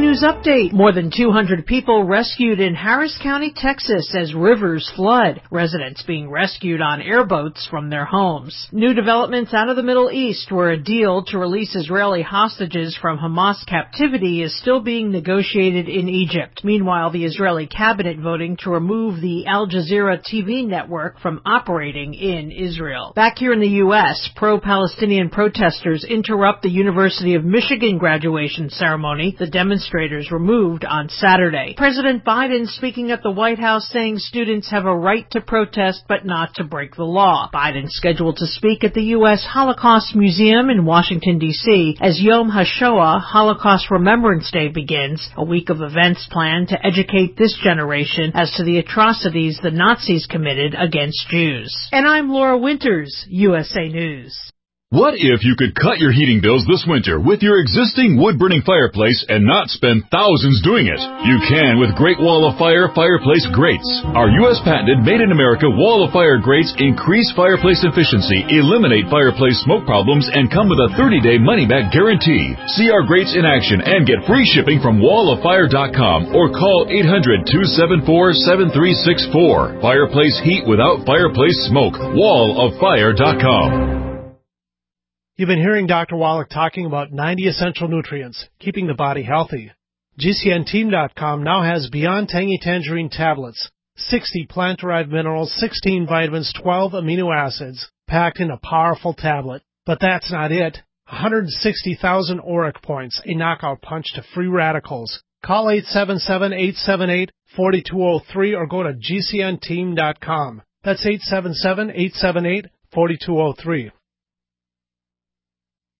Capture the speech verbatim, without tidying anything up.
News Update. More than two hundred people rescued in Harris County, Texas as rivers flood. Residents being rescued on airboats from their homes. New developments out of the Middle East, where a deal to release Israeli hostages from Hamas captivity is still being negotiated in Egypt. Meanwhile, the Israeli cabinet voting to remove the Al Jazeera T V network from operating in Israel. Back here in the U S, pro-Palestinian protesters interrupt the University of Michigan graduation ceremony. The demonstrators were moved on Saturday. President Biden speaking at the White House saying students have a right to protest but not to break the law. Biden scheduled to speak at the U S Holocaust Museum in Washington, D C as Yom HaShoah, Holocaust Remembrance Day, begins, a week of events planned to educate this generation as to the atrocities the Nazis committed against Jews. And I'm Laura Winters, U S A News. What if you could cut your heating bills this winter with your existing wood-burning fireplace and not spend thousands doing it? You can with Great Wall of Fire fireplace grates. Our U S patented made-in-America Wall of Fire grates increase fireplace efficiency, eliminate fireplace smoke problems, and come with a thirty-day money-back guarantee. See our grates in action and get free shipping from wall of fire dot com or call eight hundred, two seven four, seven three six four. Fireplace heat without fireplace smoke. wall of fire dot com. You've been hearing Doctor Wallach talking about ninety essential nutrients, keeping the body healthy. G C N team dot com now has Beyond Tangy Tangerine tablets, sixty plant-derived minerals, sixteen vitamins, twelve amino acids, packed in a powerful tablet. But that's not it. one hundred sixty thousand auric points, a knockout punch to free radicals. Call eight seven seven, eight seven eight, four two zero three or go to G C N team dot com. That's eight seven seven, eight seven eight, four two zero three.